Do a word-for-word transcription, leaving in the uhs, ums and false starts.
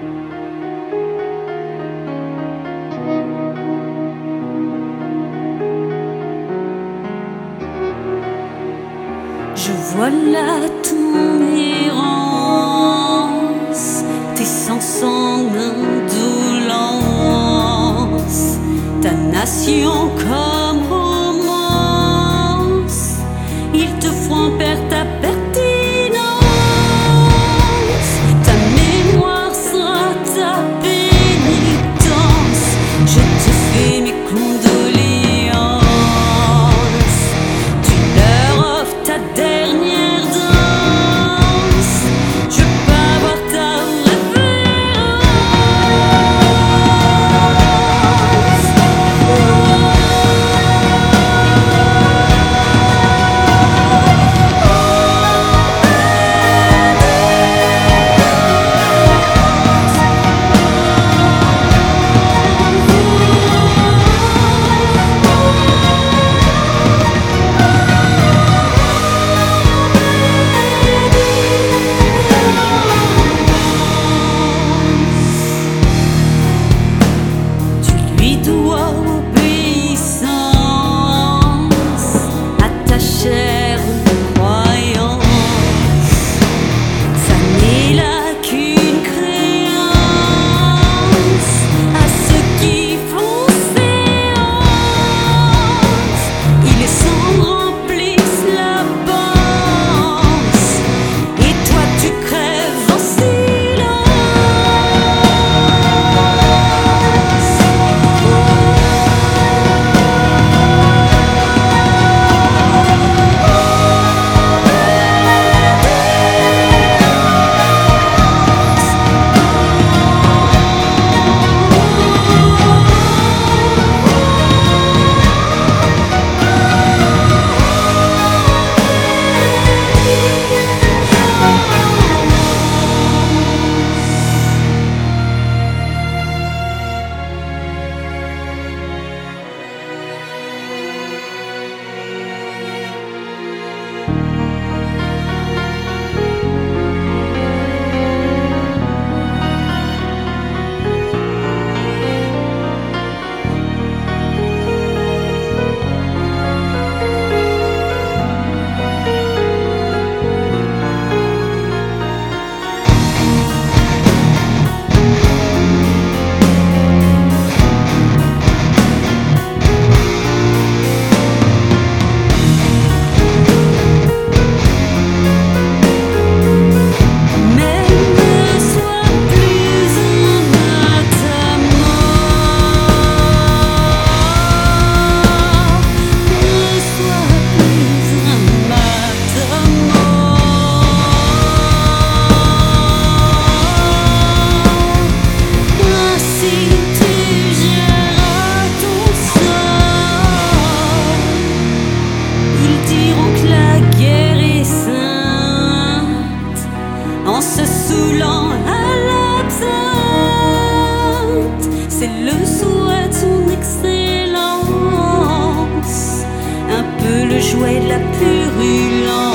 Je vois là ton errance, tes sens en indolence, ta nation comme romance, ils te font perdre ta pertinence, ta mémoire sera ta pénitence, je te fais mes condoléances, tu leur offres ta dernière danse, je peux avoir ta se saoulant à l'absinthe, c'est le souhait de son excellence, un peu le jouet de la purulence.